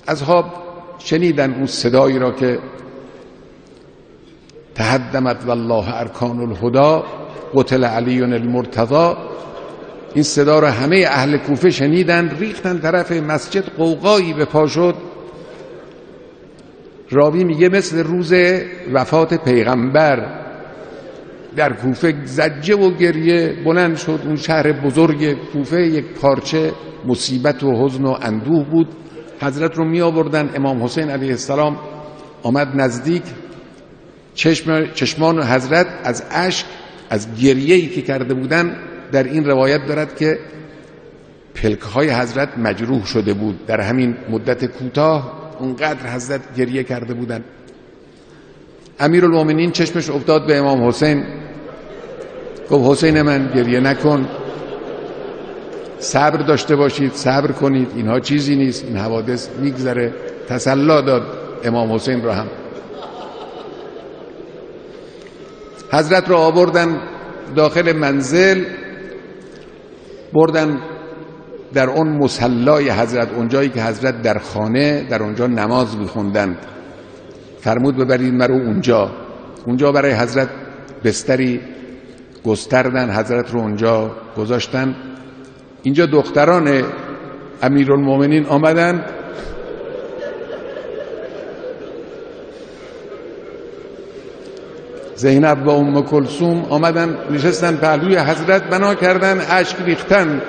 اصحاب شنیدن اون صدایی را که تهدمت والله ارکان الهدی قتل علی المرتضی. این صدا را همه اهل کوفه شنیدن، ریختن طرف مسجد، قوقایی به پا شد. راوی میگه مثل روز وفات پیغمبر در کوفه زجه و گریه بلند شد. اون شهر بزرگ کوفه یک پارچه مصیبت و حزن و اندوه بود. حضرت رو می آوردن. امام حسین علیه السلام آمد نزدیک. چشمان حضرت از اشک، از گریه‌ای که کرده بودن، در این روایت دارد که پلک‌های حضرت مجروح شده بود. در همین مدت کوتاه اونقدر حضرت گریه کرده بودن. امیرالمومنین چشمش افتاد به امام حسین، گفت حسین من گریه نکن، صبر داشته باشید، صبر کنید، اینها چیزی نیست، این حوادث میگذره. تسلی داد امام حسین را هم. حضرت را آوردن داخل منزل، بردن در اون مصلای حضرت، اونجایی که حضرت در خانه در اونجا نماز میخوندند. فرمود ببرید مرو اونجا برای حضرت بستری گستردن، حضرت رو اونجا گذاشتن. اینجا دختران امیرالمومنین آمدن، زینب و ام کلثوم آمدن نشستن پهلوی حضرت، بنا کردن، اشک ریختن.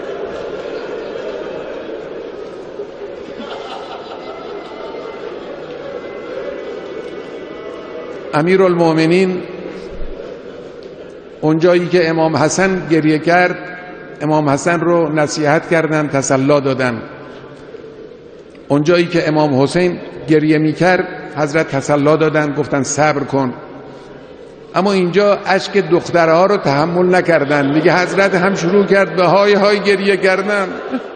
امیرالمومنین اونجایی که امام حسن گریه کرد، امام حسن رو نصیحت کردن، تسلی دادن. اونجایی که امام حسین گریه میکرد، حضرت تسلی دادن، گفتن صبر کن. اما اینجا اشک دخترها رو تحمل نکردن. میگه حضرت هم شروع کرد به های های گریه کردن.